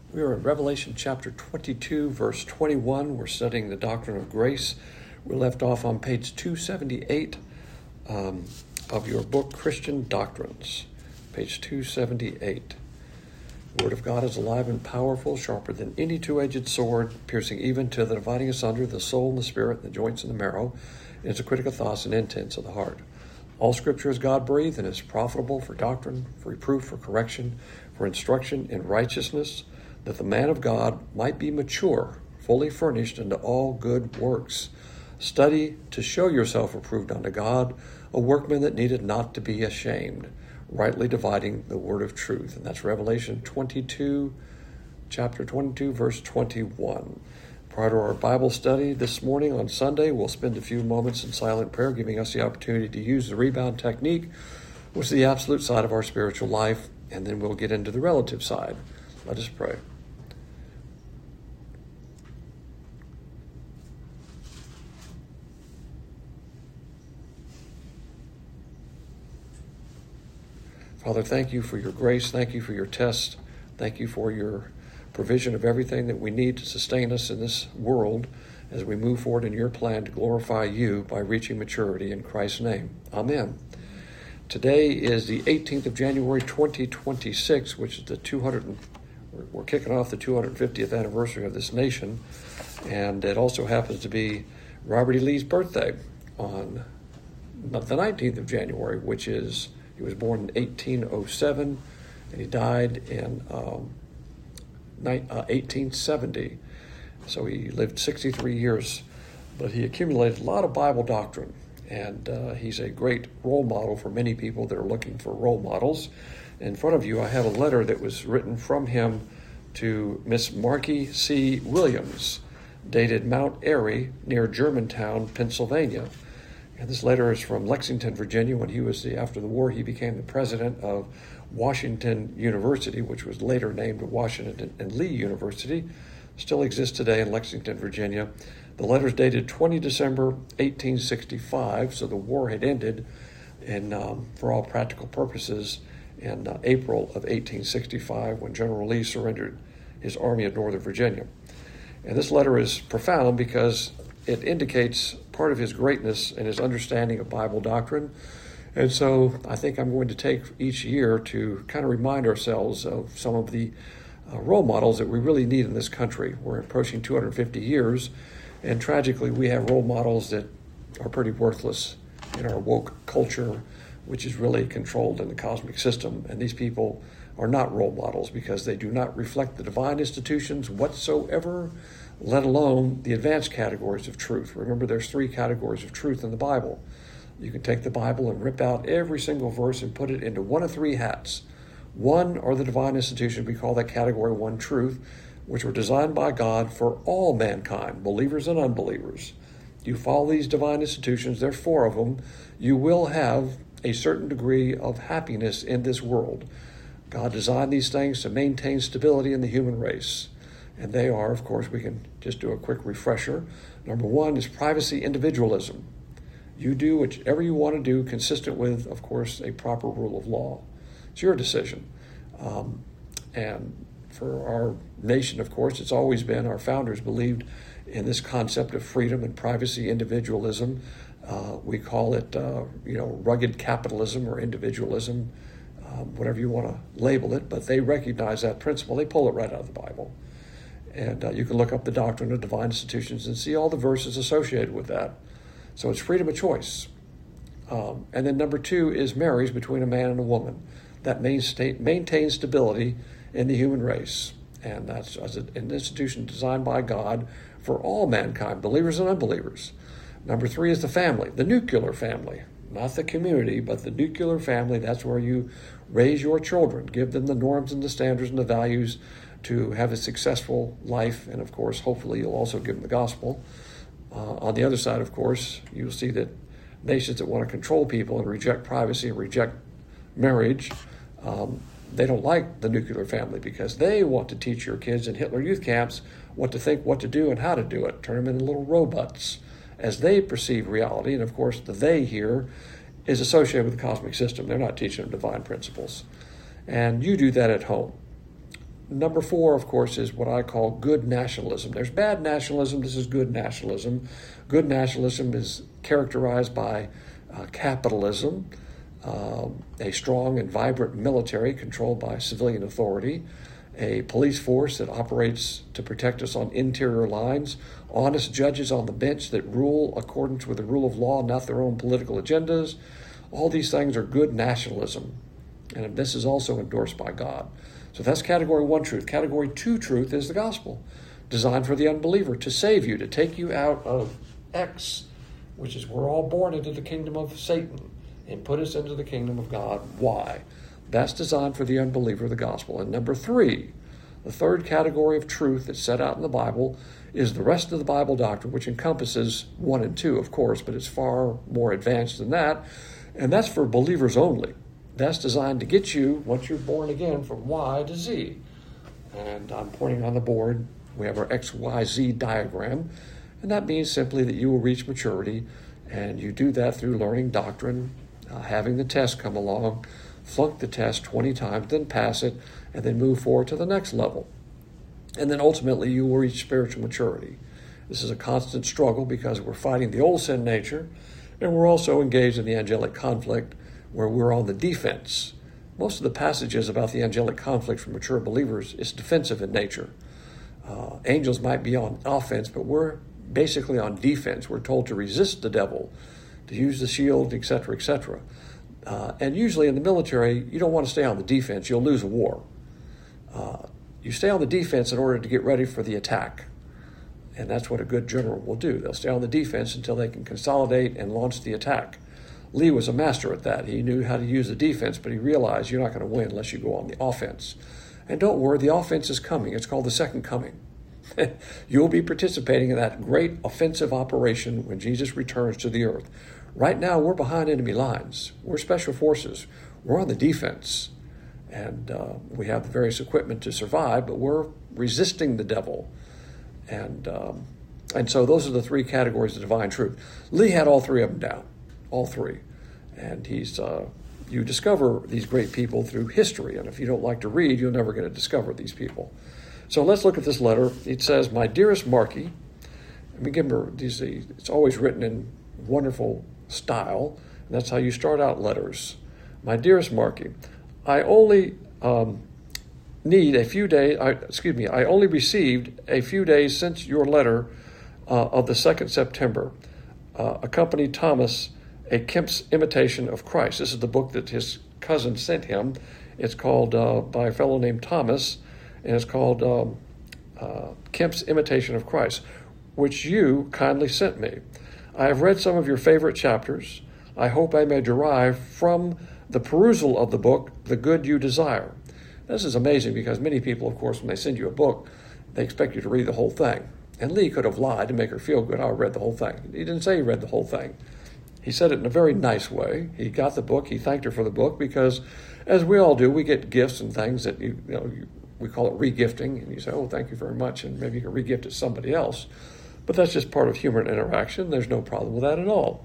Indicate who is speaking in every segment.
Speaker 1: We are in Revelation chapter 22, verse 21. We're studying the doctrine of grace. We left off on page 278 of your book, Christian Doctrines. Page 278. The Word of God is alive and powerful, sharper than any two-edged sword, piercing even to the dividing asunder the soul and the spirit, the joints and the marrow, and is a critic of thoughts and intents of the heart. All Scripture is God-breathed and is profitable for doctrine, for reproof, for correction, for instruction in righteousness, that the man of God might be mature, fully furnished unto all good works. Study to show yourself approved unto God, a workman that needed not to be ashamed, rightly dividing the word of truth. And that's Revelation 22, chapter 22, verse 21. Prior to our Bible study this morning on Sunday, we'll spend a few moments in silent prayer, giving us the opportunity to use the rebound technique, which is the absolute side of our spiritual life, and then we'll get into the relative side. Let us pray. Father, thank you for your grace. Thank you for your test. Thank you for your provision of everything that we need to sustain us in this world as we move forward in your plan to glorify you by reaching maturity in Christ's name. Amen. Today is the 18th of January, 2026, which is we're kicking off the 250th anniversary of this nation, and it also happens to be Robert E. Lee's birthday on the 19th of January, which is, he was born in 1807, and he died in 1870. So he lived 63 years, but he accumulated a lot of Bible doctrine, and he's a great role model for many people that are looking for role models. In front of you, I have a letter that was written from him to Miss Marky C. Williams, dated Mount Airy near Germantown, Pennsylvania. And this letter is from Lexington, Virginia, when he was, after the war, he became the president of Washington University, which was later named Washington and Lee University. Still exists today in Lexington, Virginia. The letter is dated 20 December 1865, so the war had ended, and for all practical purposes, in April of 1865, when General Lee surrendered his army of Northern Virginia. And this letter is profound because it indicates part of his greatness and his understanding of Bible doctrine. And so I think I'm going to take each year to kind of remind ourselves of some of the role models that we really need in this country. We're approaching 250 years, and tragically we have role models that are pretty worthless in our woke culture, which is really controlled in the cosmic system. And these people are not role models because they do not reflect the divine institutions whatsoever, let alone the advanced categories of truth. Remember, there's 3 categories of truth in the Bible. You can take the Bible and rip out every single verse and put it into one of 3 hats. One are the divine institutions, we call that category 1 truth, which were designed by God for all mankind, believers and unbelievers. You follow these divine institutions, there are 4 of them, you will have a certain degree of happiness in this world. God designed these things to maintain stability in the human race. And they are, of course, we can just do a quick refresher. Number 1 is privacy individualism. You do whatever you want to do consistent with, of course, a proper rule of law. It's your decision. And for our nation, of course, it's always been, our founders believed in this concept of freedom and privacy individualism. We call it, rugged capitalism or individualism, whatever you want to label it, but they recognize that principle. They pull it right out of the Bible. And you can look up the doctrine of divine institutions and see all the verses associated with that. So it's freedom of choice. And then number 2 is marriage between a man and a woman. That maintains stability in the human race. And that's an institution designed by God for all mankind, believers and unbelievers. Number 3 is the family, the nuclear family. Not the community, but the nuclear family. That's where you raise your children, give them the norms and the standards and the values to have a successful life. And of course, hopefully you'll also give them the gospel. On the other side, of course, you'll see that nations that want to control people and reject privacy and reject marriage, they don't like the nuclear family because they want to teach your kids in Hitler youth camps what to think, what to do, and how to do it. Turn them into little robots as they perceive reality. And of course, the they here is associated with the cosmic system. They're not teaching them divine principles. And you do that at home. number 4, of course, is what I call good nationalism. There's bad nationalism. This is good nationalism. Good nationalism is characterized by capitalism, a strong and vibrant military controlled by civilian authority, a police force that operates to protect us on interior lines, honest judges on the bench that rule accordance with the rule of law, not their own political agendas. All these things are good nationalism, and this is also endorsed by God. So that's category 1 truth. Category 2 truth is the gospel, designed for the unbeliever, to save you, to take you out of X, which is we're all born into the kingdom of Satan, and put us into the kingdom of God. Why? That's designed for the unbeliever, the gospel. And number 3, the third category of truth that's set out in the Bible is the rest of the Bible doctrine, which encompasses 1 and 2, of course, but it's far more advanced than that. And that's for believers only. That's designed to get you, once you're born again, from Y to Z. And I'm pointing on the board, we have our XYZ diagram, and that means simply that you will reach maturity, and you do that through learning doctrine, having the test come along, flunk the test 20 times, then pass it, and then move forward to the next level. And then ultimately you will reach spiritual maturity. This is a constant struggle because we're fighting the old sin nature, and we're also engaged in the angelic conflict where we're on the defense. Most of the passages about the angelic conflict for mature believers is defensive in nature. Angels might be on offense, but we're basically on defense. We're told to resist the devil, to use the shield, etc., etc. And usually in the military, you don't want to stay on the defense. You'll lose a war. You stay on the defense in order to get ready for the attack. And that's what a good general will do. They'll stay on the defense until they can consolidate and launch the attack. Lee was a master at that. He knew how to use the defense, but he realized you're not going to win unless you go on the offense. And don't worry, the offense is coming. It's called the second coming. You'll be participating in that great offensive operation when Jesus returns to the earth. Right now, we're behind enemy lines. We're special forces. We're on the defense. And we have the various equipment to survive, but we're resisting the devil. And so those are the 3 categories of divine truth. Lee had all 3 of them down. All 3. And you discover these great people through history. And if you don't like to read, you're never going to discover these people. So let's look at this letter. It says, "My dearest Marky," it's always written in wonderful style, and that's how you start out letters. "My dearest Marky, I only received a few days since your letter of the 2nd September accompanied Thomas a Kemp's Imitation of Christ." This is the book that his cousin sent him. It's called by a fellow named Thomas, and it's called Kemp's Imitation of Christ, which you kindly sent me. I have read some of your favorite chapters. I hope I may derive from the perusal of the book the good you desire. This is amazing because many people, of course, when they send you a book, they expect you to read the whole thing. And Lee could have lied to make her feel good. I read the whole thing. He didn't say he read the whole thing. He said it in a very nice way. He got the book. He thanked her for the book because, as we all do, we get gifts and things that we call it regifting. And you say, "Oh, thank you very much," and maybe you can regift it to somebody else. But that's just part of human interaction. There's no problem with that at all.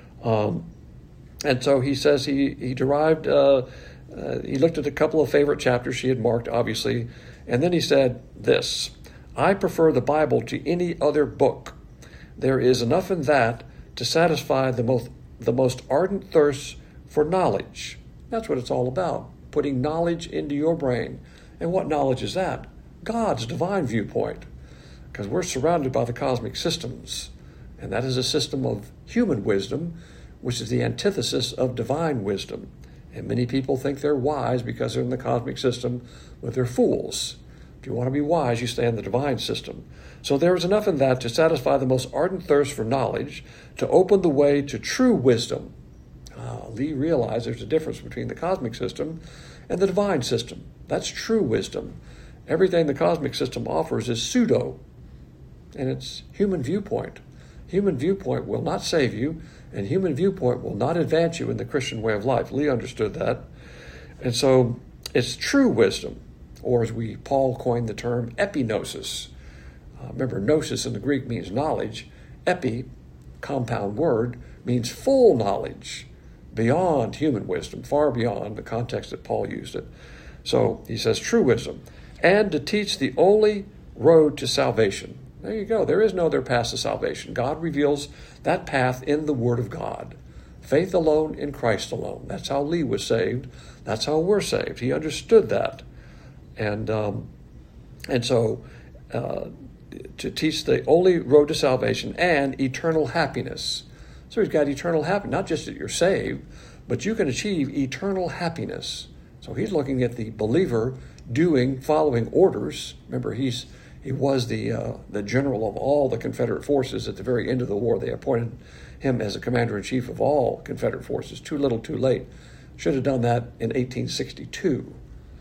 Speaker 1: And so he says he derived. He looked at a couple of favorite chapters she had marked, obviously, and then he said this: "I prefer the Bible to any other book. There is enough in that to satisfy the most ardent thirst for knowledge." That's what it's all about, putting knowledge into your brain. And what knowledge is that? God's divine viewpoint, because we're surrounded by the cosmic systems, and that is a system of human wisdom, which is the antithesis of divine wisdom. And many people think they're wise because they're in the cosmic system, but they're fools. If you want to be wise, you stay in the divine system. So there is enough in that to satisfy the most ardent thirst for knowledge, to open the way to true wisdom. Lee realized there's a difference between the cosmic system and the divine system. That's true wisdom. Everything the cosmic system offers is pseudo, and it's human viewpoint. Human viewpoint will not save you, and human viewpoint will not advance you in the Christian way of life. Lee understood that. And so it's true wisdom, or as Paul coined the term, epignosis. Remember, gnosis in the Greek means knowledge. Epi, compound word, means full knowledge, beyond human wisdom, far beyond the context that Paul used it. So he says true wisdom. and to teach the only road to salvation. There you go. There is no other path to salvation. God reveals that path in the Word of God. Faith alone in Christ alone. That's how Lee was saved. That's how we're saved. He understood that. And so to teach the only road to salvation and eternal happiness. So he's got eternal happiness, not just that you're saved, but you can achieve eternal happiness. So he's looking at the believer following orders. Remember, he was the general of all the Confederate forces at the very end of the war. They appointed him as a commander-in-chief of all Confederate forces. Too little, too late. Should have done that in 1862.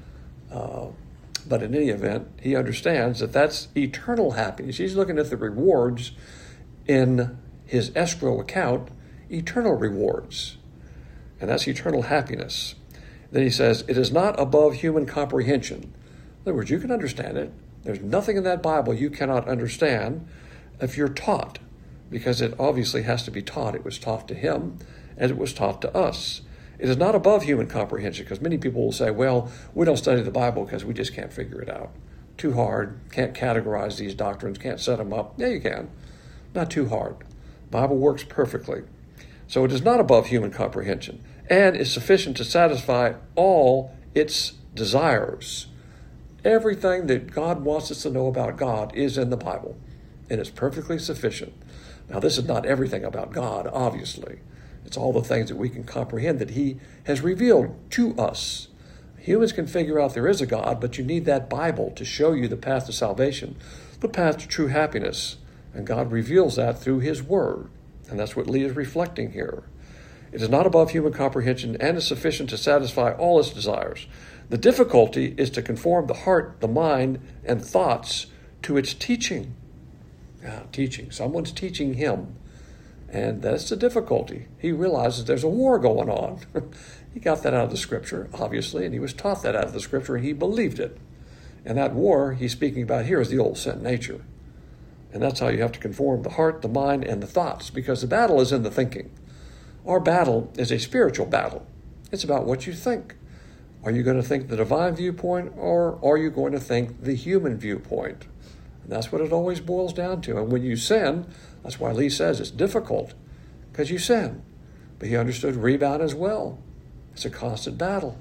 Speaker 1: But in any event, he understands that that's eternal happiness. He's looking at the rewards in his escrow account, eternal rewards. And that's eternal happiness. Then he says, it is not above human comprehension. In other words, you can understand it. There's nothing in that Bible you cannot understand if you're taught, because it obviously has to be taught. It was taught to him as it was taught to us. It is not above human comprehension, because many people will say, well, we don't study the Bible because we just can't figure it out. Too hard, can't categorize these doctrines, can't set them up. Yeah, you can. Not too hard. The Bible works perfectly. So it is not above human comprehension, and is sufficient to satisfy all its desires. Everything that God wants us to know about God is in the Bible, and it's perfectly sufficient. Now, this is not everything about God, obviously. It's all the things that we can comprehend that he has revealed to us. Humans can figure out there is a God, but you need that Bible to show you the path to salvation, the path to true happiness. And God reveals that through his word. And that's what Lee is reflecting here. It is not above human comprehension and is sufficient to satisfy all its desires. The difficulty is to conform the heart, the mind, and thoughts to its teaching. Teaching. Someone's teaching him. And that's the difficulty. He realizes there's a war going on. He got that out of the Scripture, obviously, and he was taught that out of the Scripture, and he believed it. And that war he's speaking about here is the old sin nature. And that's how you have to conform the heart, the mind, and the thoughts, because the battle is in the thinking. Our battle is a spiritual battle. It's about what you think. Are you going to think the divine viewpoint, or are you going to think the human viewpoint? And that's what it always boils down to. And when you sin, that's why Lee says it's difficult, because you sin. But he understood rebound as well. It's a constant battle.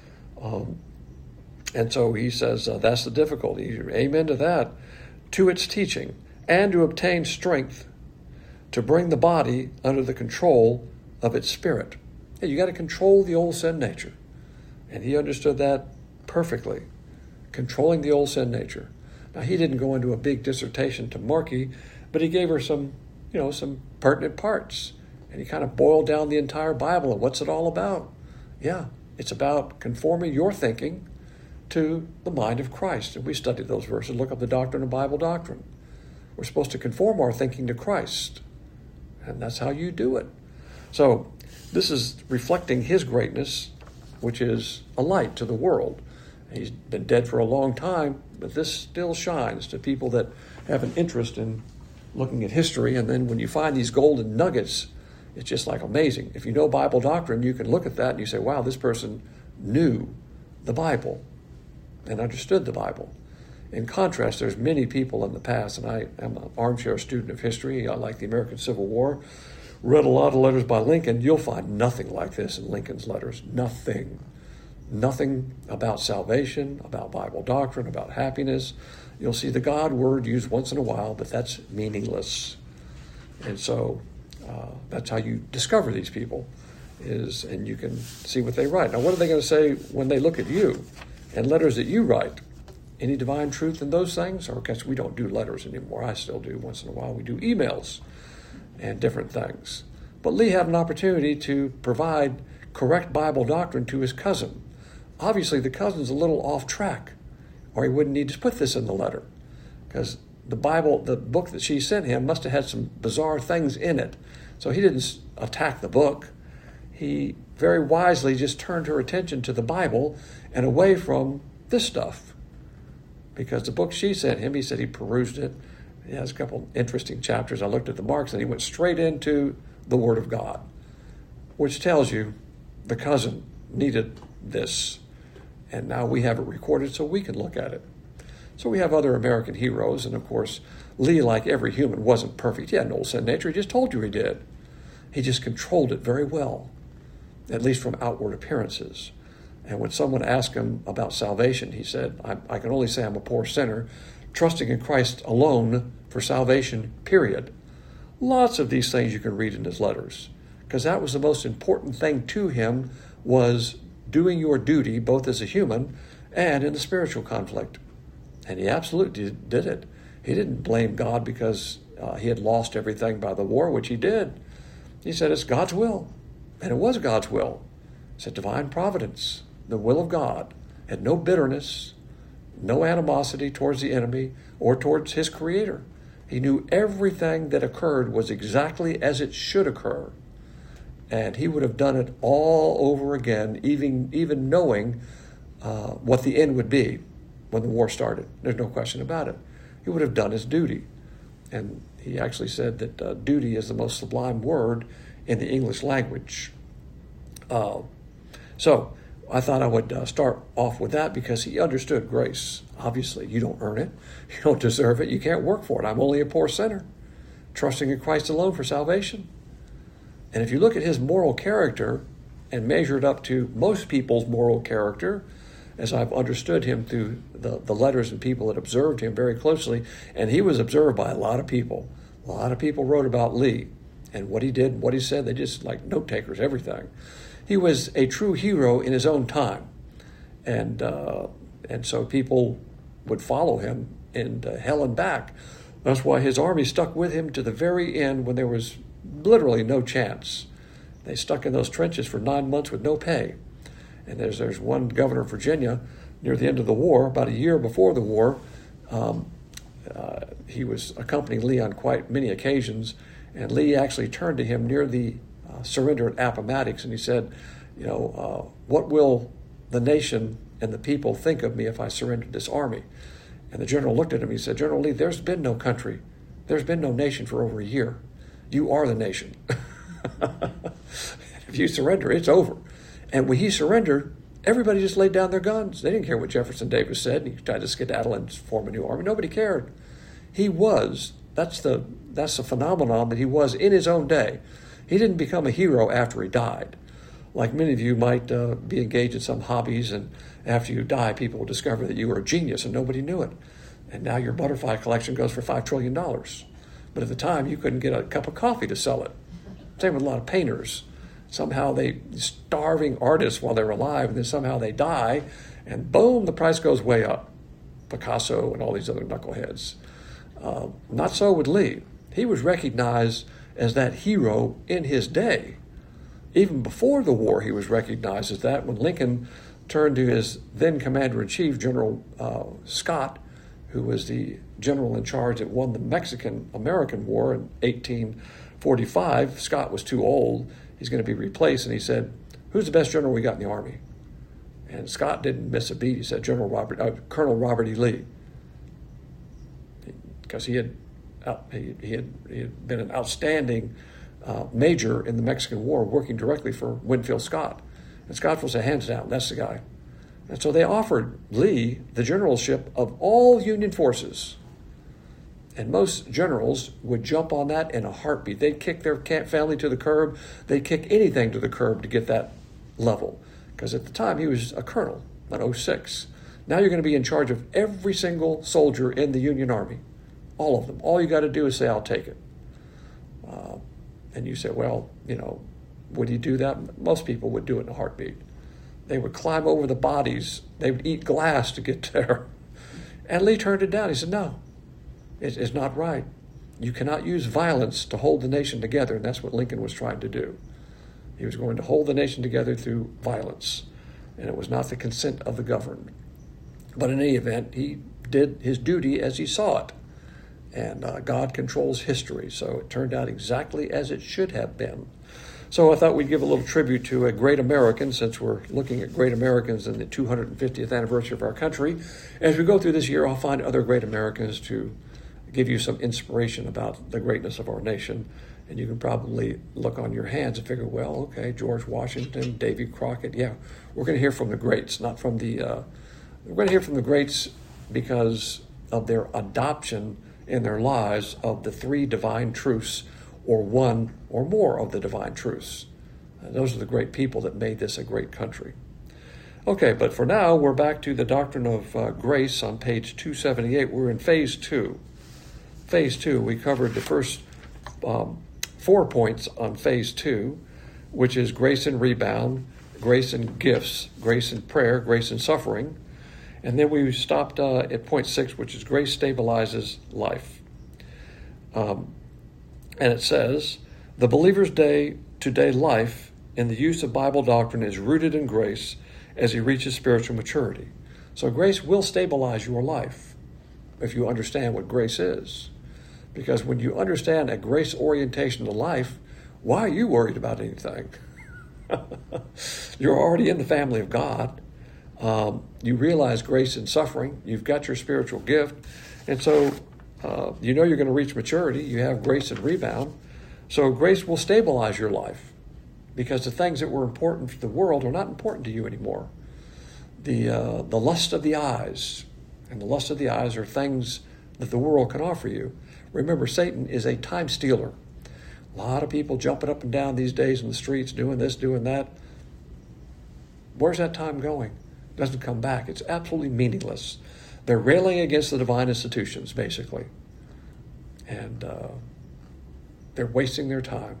Speaker 1: And so he says that's the difficulty. Amen to that. To its teaching, and to obtain strength to bring the body under the control of its spirit. Hey, you got to control the old sin nature. And he understood that perfectly, controlling the old sin nature. Now, he didn't go into a big dissertation to Markey, but he gave her some pertinent parts. And he kind of boiled down the entire Bible and what's it all about. Yeah, it's about conforming your thinking to the mind of Christ. And we studied those verses. Look up the Doctrine of Bible Doctrine. We're supposed to conform our thinking to Christ. And that's how you do it. So this is reflecting his greatness, which is a light to the world. He's been dead for a long time, but this still shines to people that have an interest in looking at history. And then when you find these golden nuggets, it's just like amazing. If you know Bible doctrine, you can look at that and you say, wow, this person knew the Bible and understood the Bible. In contrast, there's many people in the past, and I am an armchair student of history. I like the American Civil War. Read a lot of letters by Lincoln. You'll find nothing like this in Lincoln's letters. Nothing. Nothing about salvation, about Bible doctrine, about happiness. You'll see the God word used once in a while, but that's meaningless. And so that's how you discover these people, and you can see what they write. Now, what are they going to say when they look at you and letters that you write? Any divine truth in those things? Or I guess we don't do letters anymore. I still do once in a while. We do emails and different things. But Lee had an opportunity to provide correct Bible doctrine to his cousin. Obviously, the cousin's a little off track, or he wouldn't need to put this in the letter, because the Bible, the book that she sent him, must have had some bizarre things in it. So he didn't attack the book. He very wisely just turned her attention to the Bible and away from this stuff. Because the book she sent him, he said he perused it. It has a couple interesting chapters. I looked at the marks, and he went straight into the Word of God, which tells you the cousin needed this. And now we have it recorded so we can look at it. So we have other American heroes, and of course, Lee, like every human, wasn't perfect. He had an old sin nature. He just told you he did. He just controlled it very well, at least from outward appearances. And when someone asked him about salvation, he said, I can only say I'm a poor sinner, trusting in Christ alone for salvation, period. Lots of these things you can read in his letters, because that was the most important thing to him, was doing your duty both as a human and in the spiritual conflict. And he absolutely did it. He didn't blame God because he had lost everything by the war, which he did. He said it's God's will. And it was God's will. It's a divine providence, the will of God. Had no bitterness, no animosity towards the enemy or towards his creator. He knew everything that occurred was exactly as it should occur. And he would have done it all over again, even knowing what the end would be when the war started. There's no question about it. He would have done his duty. And he actually said that duty is the most sublime word in the English language. So I thought I would start off with that because he understood grace. Obviously, you don't earn it. You don't deserve it. You can't work for it. I'm only a poor sinner, trusting in Christ alone for salvation. And if you look at his moral character and measure it up to most people's moral character, as I've understood him through the letters and people that observed him very closely, and he was observed by a lot of people. A lot of people wrote about Lee and what he did and what he said. They just like note takers, everything. He was a true hero in his own time. And so people would follow him into hell and back. That's why his army stuck with him to the very end when there was literally no chance. They stuck in those trenches for 9 months with no pay. And there's one governor of Virginia near the end of the war, about a year before the war. He was accompanying Lee on quite many occasions, and Lee actually turned to him near the surrender at Appomattox, and he said, what will the nation and the people think of me if I surrender this army? And the general looked at him, he said, General Lee, there's been no country. There's been no nation for over a year. You are the nation. If you surrender, it's over. And when he surrendered, everybody just laid down their guns. They didn't care what Jefferson Davis said. He tried to skedaddle and form a new army. Nobody cared. He was, that's the phenomenon that he was in his own day. He didn't become a hero after he died. Like many of you might be engaged in some hobbies, and after you die, people will discover that you were a genius and nobody knew it. And now your butterfly collection goes for $5 trillion. But at the time, you couldn't get a cup of coffee to sell it. Same with a lot of painters. Somehow they starving artists while they're alive, and then somehow they die, and boom, the price goes way up. Picasso and all these other knuckleheads. Not so with Lee. He was recognized as that hero in his day. Even before the war, he was recognized as that. When Lincoln turned to his then commander-in-chief, General Scott, who was the general in charge that won the Mexican-American War in 1845, Scott was too old. He's going to be replaced, and he said, who's the best general we got in the Army? And Scott didn't miss a beat. He said, Colonel Robert E. Lee, because he had been an outstanding major in the Mexican War, working directly for Winfield Scott. And Scott will say, hands down, that's the guy. And so they offered Lee the generalship of all Union forces. And most generals would jump on that in a heartbeat. They'd kick their family to the curb. They'd kick anything to the curb to get that level. Because at the time, he was a colonel, an 06. Now you're going to be in charge of every single soldier in the Union Army. All of them. All you got to do is say, I'll take it. And you say, well, would he do that? Most people would do it in a heartbeat. They would climb over the bodies. They would eat glass to get there. And Lee turned it down. He said, no. It's not right. You cannot use violence to hold the nation together, and that's what Lincoln was trying to do. He was going to hold the nation together through violence, and it was not the consent of the governed. But in any event, he did his duty as he saw it, and God controls history, so it turned out exactly as it should have been. So I thought we'd give a little tribute to a great American, since we're looking at great Americans in the 250th anniversary of our country. As we go through this year, I'll find other great Americans to give you some inspiration about the greatness of our nation. And you can probably look on your hands and figure, well, okay, George Washington, Davy Crockett. Yeah, we're going to hear from the greats, not from the... we're going to hear from the greats because of their adoption in their lives of the three divine truths, or one or more of the divine truths. And those are the great people that made this a great country. Okay, but for now, we're back to the doctrine of grace on page 278. We're in phase 2. Phase 2, we covered the first 4 points on phase 2, which is grace and rebound, grace and gifts, grace and prayer, grace and suffering. And then we stopped at point 6, which is grace stabilizes life. And it says, the believer's day-to-day life in the use of Bible doctrine is rooted in grace as he reaches spiritual maturity. So grace will stabilize your life if you understand what grace is. Because when you understand a grace orientation to life, why are you worried about anything? You're already in the family of God. You realize grace and suffering. You've got your spiritual gift. And so you know you're going to reach maturity. You have grace and rebound. So grace will stabilize your life because the things that were important for the world are not important to you anymore. The lust of the eyes, and the lust of the eyes are things that the world can offer you. Remember, Satan is a time stealer. A lot of people jumping up and down these days in the streets, doing this, doing that. Where's that time going? It doesn't come back. It's absolutely meaningless. They're railing against the divine institutions, basically. And they're wasting their time.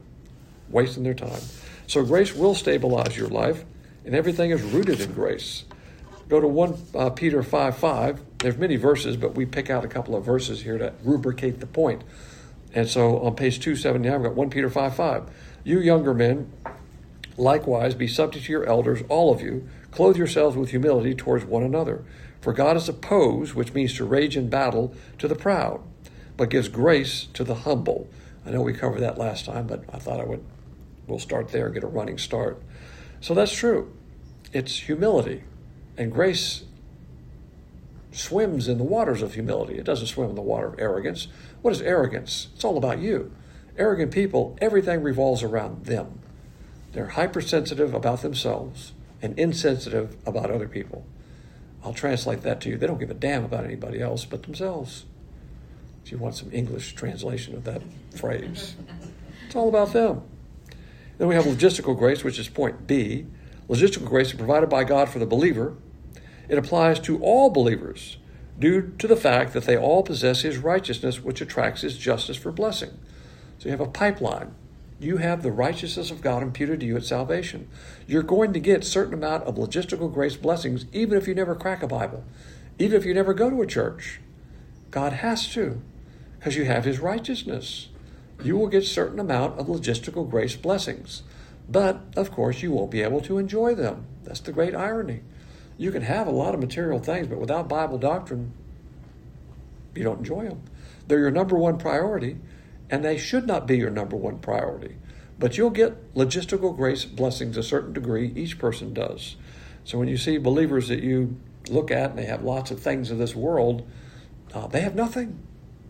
Speaker 1: So grace will stabilize your life, and everything is rooted in grace. Go to 1 Peter 5:5. There's many verses, but we pick out a couple of verses here to rubricate the point. And so on page 279, I've got 1 Peter 5:5. You younger men, likewise, be subject to your elders, all of you. Clothe yourselves with humility towards one another. For God is opposed, which means to rage in battle, to the proud, but gives grace to the humble. I know we covered that last time, but I thought we'll start there and get a running start. So that's true. It's humility. And grace swims in the waters of humility. It doesn't swim in the water of arrogance. What is arrogance? It's all about you. Arrogant people, everything revolves around them. They're hypersensitive about themselves and insensitive about other people. I'll translate that to you. They don't give a damn about anybody else but themselves. If you want some English translation of that phrase. It's all about them. Then we have logistical grace, which is point B. Logistical grace is provided by God for the believer. It applies to all believers due to the fact that they all possess his righteousness, which attracts his justice for blessing. So you have a pipeline. You have the righteousness of God imputed to you at salvation. You're going to get a certain amount of logistical grace blessings, even if you never crack a Bible, even if you never go to a church. God has to, because you have his righteousness. You will get a certain amount of logistical grace blessings. But, of course, you won't be able to enjoy them. That's the great irony. You can have a lot of material things, but without Bible doctrine, you don't enjoy them. They're your number one priority, and they should not be your number one priority. But you'll get logistical grace blessings to a certain degree. Each person does. So when you see believers that you look at and they have lots of things of this world, they have nothing.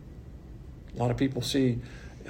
Speaker 1: A lot of people see,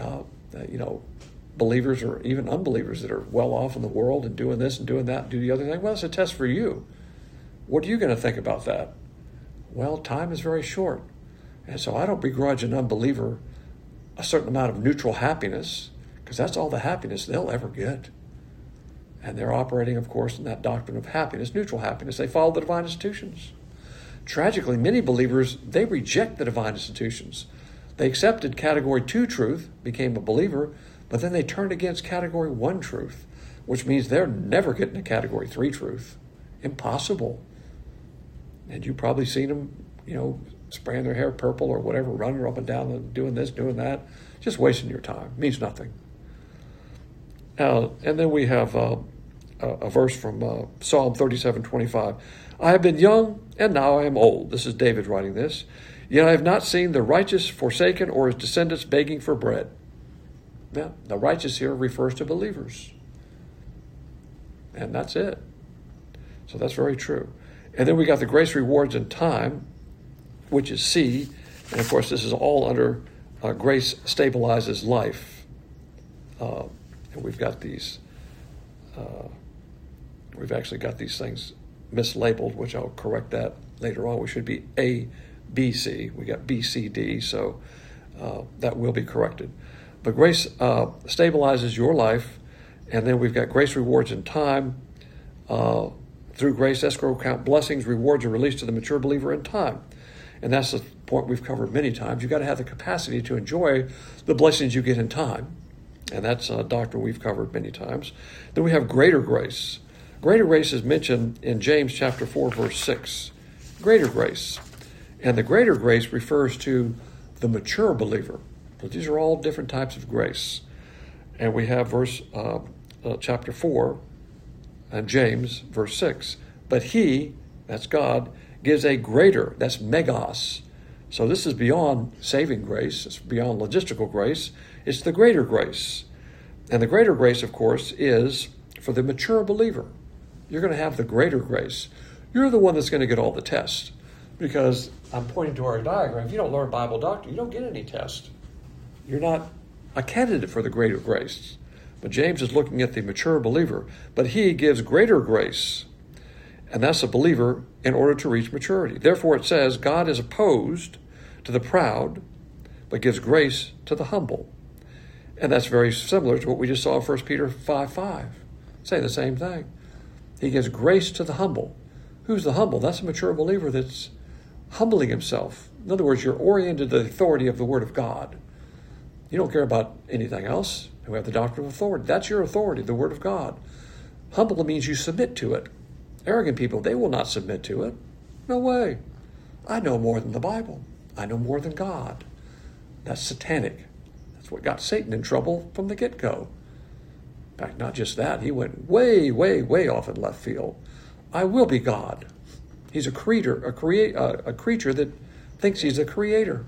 Speaker 1: believers or even unbelievers that are well off in the world and doing this and doing that and do the other thing. Well, it's a test for you. What are you going to think about that? Well, time is very short. And so I don't begrudge an unbeliever a certain amount of neutral happiness, because that's all the happiness they'll ever get. And they're operating, of course, in that doctrine of happiness, neutral happiness. They follow the divine institutions. Tragically, many believers, they reject the divine institutions. They accepted category 2 truth, became a believer, but then they turned against category 1 truth, which means they're never getting a category 3 truth. Impossible. And you've probably seen them, spraying their hair purple or whatever, running up and down and doing this, doing that. Just wasting your time. It means nothing. And then we have a verse from Psalm 37:25. I have been young, and now I am old. This is David writing this. Yet I have not seen the righteous forsaken or his descendants begging for bread. Yeah, the righteous here refers to believers. And that's it. So that's very true. And then we got the grace, rewards, and time, which is C. And of course, this is all under grace stabilizes life. And we've got these, we've actually got these things mislabeled, which I'll correct that later on. We should be A, BC. We got BCD, so that will be corrected. But grace stabilizes your life, and then we've got grace rewards in time. Through grace, escrow account blessings, rewards are released to the mature believer in time. And that's the point we've covered many times. You've got to have the capacity to enjoy the blessings you get in time. And that's a doctrine we've covered many times. Then we have greater grace. Greater grace is mentioned in James chapter 4, verse 6. Greater grace. And the greater grace refers to the mature believer. But these are all different types of grace. And we have chapter 4 and James, verse 6. But he, that's God, gives a greater, that's megas. So this is beyond saving grace. It's beyond logistical grace. It's the greater grace. And the greater grace, of course, is for the mature believer. You're going to have the greater grace. You're the one that's going to get all the tests. Because I'm pointing to our diagram. If you don't learn Bible doctrine, you don't get any test. You're not a candidate for the greater grace. But James is looking at the mature believer. But he gives greater grace. And that's a believer in order to reach maturity. Therefore it says, God is opposed to the proud, but gives grace to the humble. And that's very similar to what we just saw in 1 Peter 5:5. Saying the same thing. He gives grace to the humble. Who's the humble? That's a mature believer that's humbling himself. In other words, you're oriented to the authority of the Word of God. You don't care about anything else. We have the doctrine of authority. That's your authority, the Word of God. Humble means you submit to it. Arrogant people, they will not submit to it. No way. I know more than the Bible. I know more than God. That's satanic. That's what got Satan in trouble from the get-go. In fact, not just that. He went way, way, way off in left field. I will be God. He's a creator that thinks he's a creator.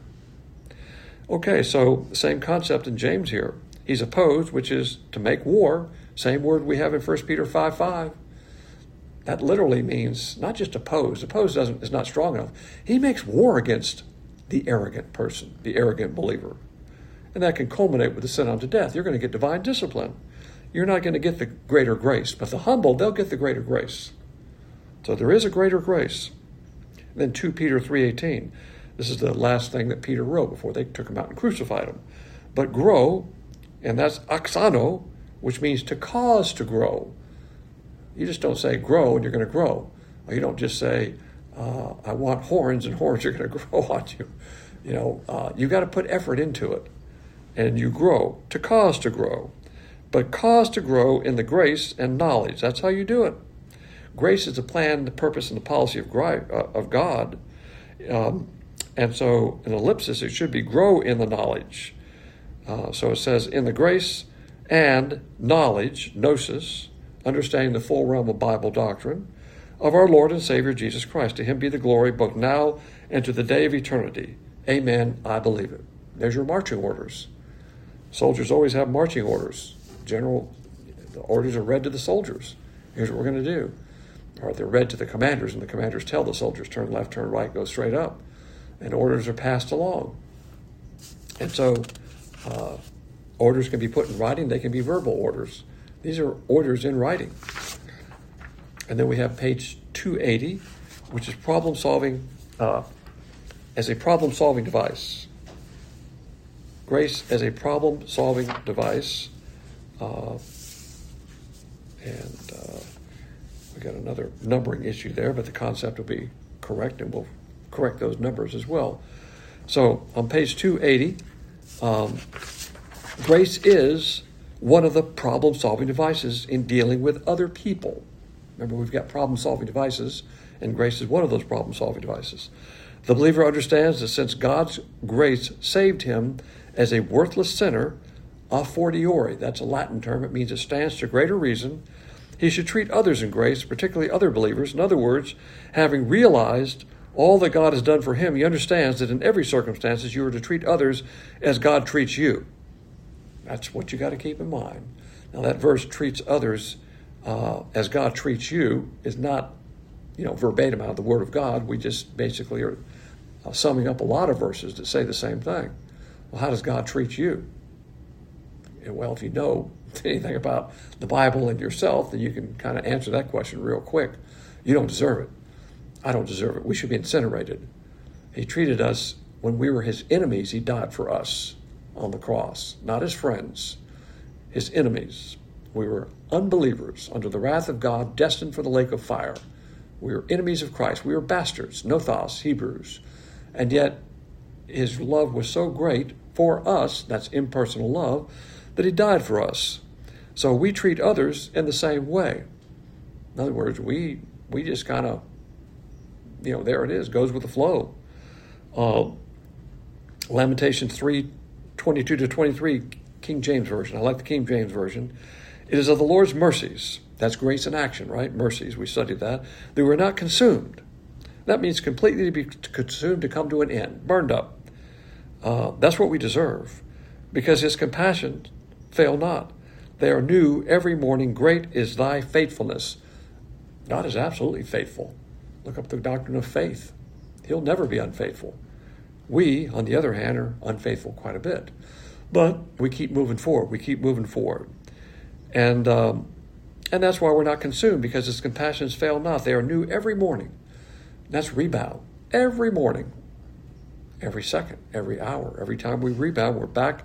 Speaker 1: Okay, so the same concept in James here. He's opposed, which is to make war. Same word we have in 1 Peter 5:5. That literally means not just oppose. Oppose is not strong enough. He makes war against the arrogant person, the arrogant believer. And that can culminate with the sin unto death. You're going to get divine discipline. You're not going to get the greater grace. But the humble, they'll get the greater grace. So there is a greater grace. And then 2 Peter 3:18. This is the last thing that Peter wrote before they took him out and crucified him. But grow, and that's axano, which means to cause to grow. You just don't say grow and you're going to grow. Or you don't just say, I want horns and horns are going to grow on you. You got to put effort into it. And you grow, to cause to grow. But cause to grow in the grace and knowledge. That's how you do it. Grace is the plan, the purpose, and the policy of God. And so in ellipsis, it should be grow in the knowledge. So it says in the grace and knowledge, gnosis, understanding the full realm of Bible doctrine, of our Lord and Savior Jesus Christ. To him be the glory both now and to the day of eternity. Amen. I believe it. There's your marching orders. Soldiers always have marching orders. The orders are read to the soldiers. Here's what we're going to do. Or they're read to the commanders, and the commanders tell the soldiers, turn left, turn right, go straight up. And orders are passed along. And so orders can be put in writing. They can be verbal orders. These are orders in writing. And then we have page 280, which is problem solving as a problem solving device. Grace as a problem solving device. We got another numbering issue there, but the concept will be correct, and we'll correct those numbers as well. So on page 280, grace is one of the problem-solving devices in dealing with other people. Remember, we've got problem-solving devices, and grace is one of those problem-solving devices. The believer understands that since God's grace saved him as a worthless sinner, a fortiori, that's a Latin term, it means it stands to greater reason, he should treat others in grace, particularly other believers. In other words, having realized all that God has done for him, he understands that in every circumstance you are to treat others as God treats you. That's what you got to keep in mind. Now that verse, treats others as God treats you, is not, verbatim out of the Word of God. We just basically are summing up a lot of verses that say the same thing. Well, how does God treat you? Well, if you know anything about the Bible and yourself, then you can kind of answer that question real quick. You don't deserve it. I don't deserve it. We should be incinerated. He treated us when we were his enemies. He died for us on the cross, not his friends, his enemies. We were unbelievers under the wrath of God, destined for the lake of fire. We were enemies of Christ. We were bastards, nothos, Hebrews. And yet his love was so great for us, that's impersonal love, that he died for us. So we treat others in the same way. In other words, we just kind of, there it is, goes with the flow. Lamentations 3:22-23, King James Version. I like the King James Version. It is of the Lord's mercies. That's grace in action, right? Mercies, we studied that. They were not consumed. That means completely to be consumed, to come to an end, burned up. That's what we deserve, because his compassion fail not. They are new every morning. Great is thy faithfulness. God is absolutely faithful. Look up the doctrine of faith. He'll never be unfaithful. We, on the other hand, are unfaithful quite a bit. But we keep moving forward. We keep moving forward. And that's why we're not consumed, because his compassions fail not. They are new every morning. That's rebound. Every morning. Every second. Every hour. Every time we rebound, we're back,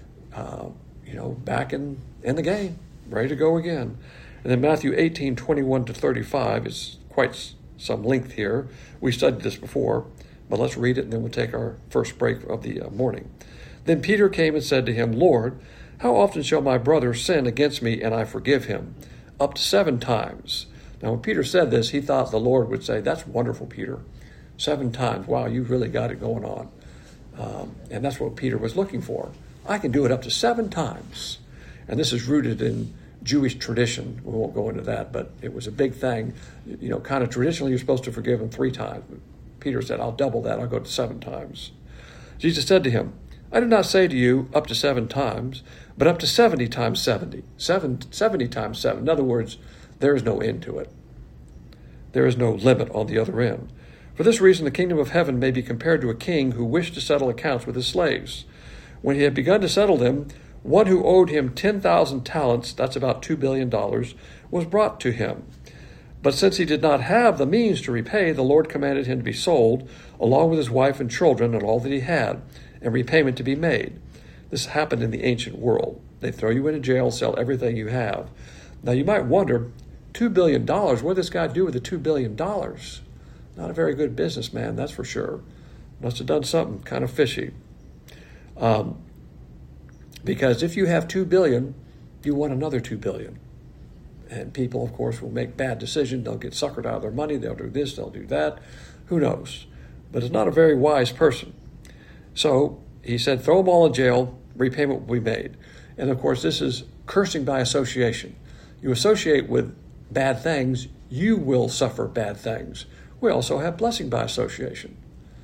Speaker 1: back in the game. Ready to go again. And then Matthew 18:21-35 is quite some length here. We studied this before, but let's read it and then we'll take our first break of the morning. Then Peter came and said to him, Lord, how often shall my brother sin against me and I forgive him? Up to 7 times. Now, when Peter said this, he thought the Lord would say, that's wonderful, Peter. 7 times. Wow, you've really got it going on. And that's what Peter was looking for. I can do it up to 7 times. And this is rooted in Jewish tradition. We won't go into that, but it was a big thing. Kind of traditionally, you're supposed to forgive him 3 times. But Peter said, I'll double that. I'll go to 7 times. Jesus said to him, I did not say to you up to 7 times, but up to 70 times 70. 70 times 7. In other words, there is no end to it. There is no limit on the other end. For this reason, the kingdom of heaven may be compared to a king who wished to settle accounts with his slaves. When he had begun to settle them, one who owed him 10,000 talents, that's about $2 billion, was brought to him. But since he did not have the means to repay, the Lord commanded him to be sold, along with his wife and children and all that he had, and repayment to be made. This happened in the ancient world. They throw you into jail, sell everything you have. Now you might wonder, $2 billion, what did this guy do with the $2 billion? Not a very good businessman, that's for sure. Must have done something kind of fishy. Because if you have $2 billion, you want another $2 billion. And people, of course, will make bad decisions. They'll get suckered out of their money. They'll do this, they'll do that. Who knows? But it's not a very wise person. So he said, throw them all in jail, repayment will be made. And of course, this is cursing by association. You associate with bad things, you will suffer bad things. We also have blessing by association.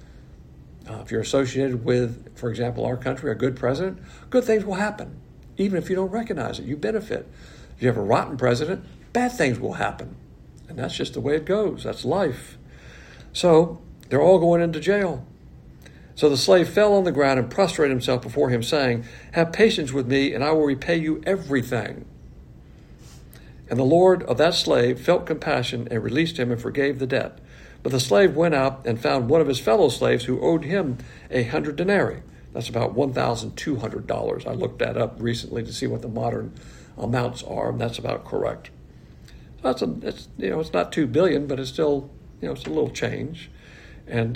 Speaker 1: If you're associated with, for example, our country, a good president, good things will happen. Even if you don't recognize it, you benefit. If you have a rotten president, bad things will happen. And that's just the way it goes. That's life. So they're all going into jail. So the slave fell on the ground and prostrated himself before him, saying, have patience with me, and I will repay you everything. And the Lord of that slave felt compassion and released him and forgave the debt. But the slave went out and found one of his fellow slaves who owed him 100 denarii. That's about $1,200. I looked that up recently to see what the modern amounts are, and that's about correct. It's not $2 billion, but it's still, it's a little change. And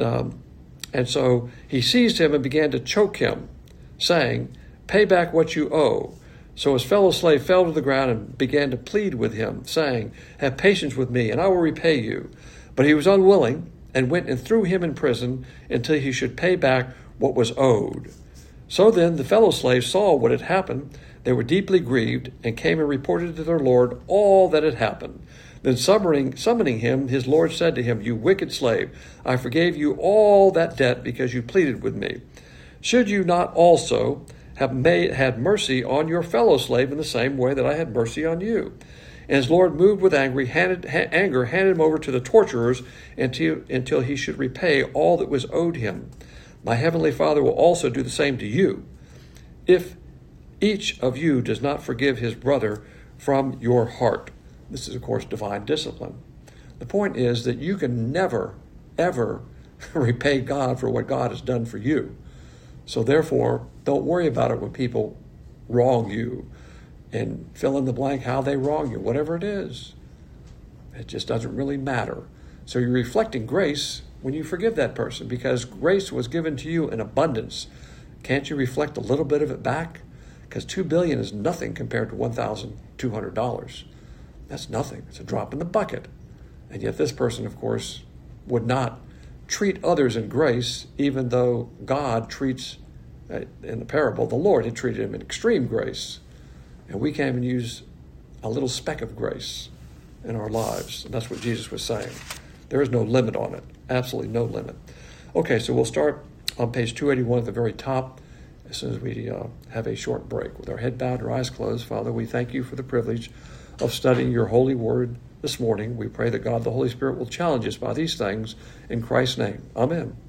Speaker 1: so he seized him and began to choke him, saying, pay back what you owe. So his fellow slave fell to the ground and began to plead with him, saying, have patience with me, and I will repay you. But he was unwilling, and went and threw him in prison until he should pay back what was owed. So then the fellow slaves saw what had happened. They were deeply grieved, and came and reported to their Lord all that had happened. Then summoning him, his Lord said to him, you wicked slave, I forgave you all that debt because you pleaded with me. Should you not also have had mercy on your fellow slave in the same way that I had mercy on you? And his Lord, moved with anger, handed him over to the torturers until he should repay all that was owed him. My heavenly Father will also do the same to you, if each of you does not forgive his brother from your heart. This is, of course, divine discipline. The point is that you can never, ever repay God for what God has done for you. So therefore, don't worry about it when people wrong you, and fill in the blank how they wrong you, whatever it is. It just doesn't really matter. So you're reflecting grace when you forgive that person, because grace was given to you in abundance. Can't you reflect a little bit of it back? Because $2 billion is nothing compared to $1,200. That's nothing. It's a drop in the bucket. And yet this person, of course, would not treat others in grace, even though God treats, in the parable, the Lord had treated him in extreme grace. And we can't even use a little speck of grace in our lives. And that's what Jesus was saying. There is no limit on it. Absolutely no limit. Okay, so we'll start on page 281 at the very top as soon as we have a short break. With our head bowed, our eyes closed, Father, we thank you for the privilege of studying your holy word this morning. We pray that God, the Holy Spirit, will challenge us by these things in Christ's name. Amen.